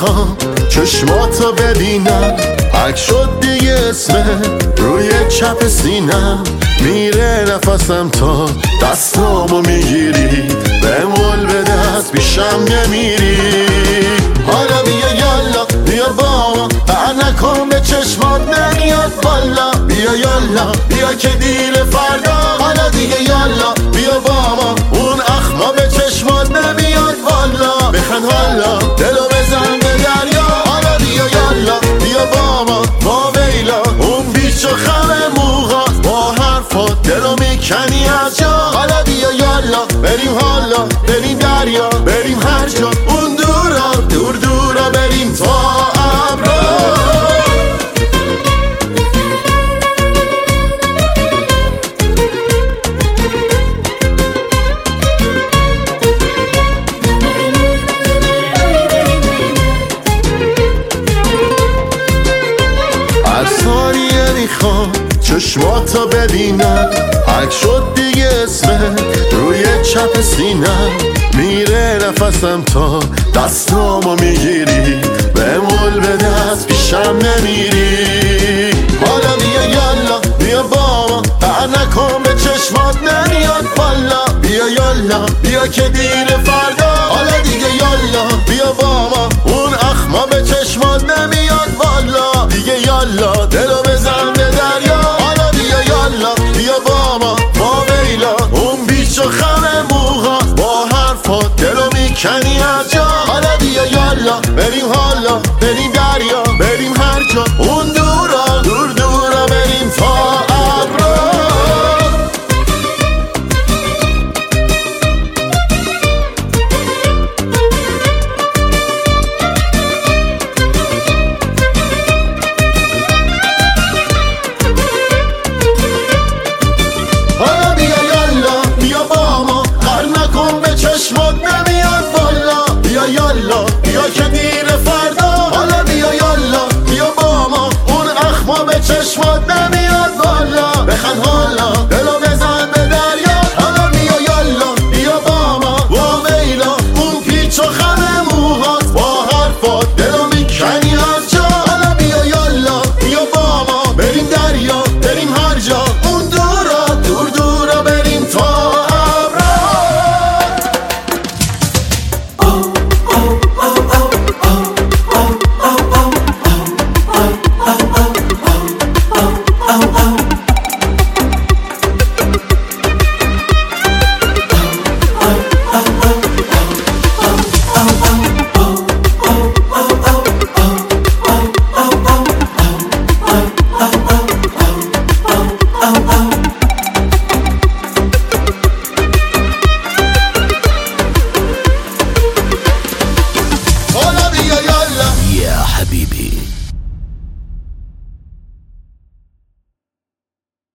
نمیخوام چشماتو ببینم، حک شد دیگه اسمه روی چپ سینم، میره نفسم تا دستامو میگیری، بمول به دست پیشم نمیری. حالا بیا یالا بیا با ما، بر نکن به چشمات نمیاد بالا، بیا یالا بیا که دیر فردا، حالا دیگه یالا بیا با ما، اون اخما به چشمات نمیاد بالا، بخند حالا دلو بزن به دریا، حالا بیا یالا بیا با ما ویلا، اون بیچ و خم موها با حرفات دلو میکنی از جا، حالا بیا یالا بریم حالا بریم دریا، بریم هر جا اون دورا دور دورا، بریم تا ابرا. هر ثانیه میخوام چشماتو ببینم، حک شد دیگه اسمه روی چپ سینم، میره نفسم تا دستامو میگیری، بمول به دست پیشم نمیری. حالا بیا یالا بیا با ما، بر نکن به چشمات نمیاد بالا، بیا یالا بیا که دیر فردا، حالا دیگه یالا بیا با ما، اون اخما به چشمات نمیاد بالا، دیگه یالا دلو بزن به دریا، حالا بیا یالا بیا با ما ویلا، اون بیچ و خم موها با حرفات دلو میکنی از جا، حالا بیا یالا بریم حالا بریم دریا، بریم هر جا اون دورا دور دورا، بریم تا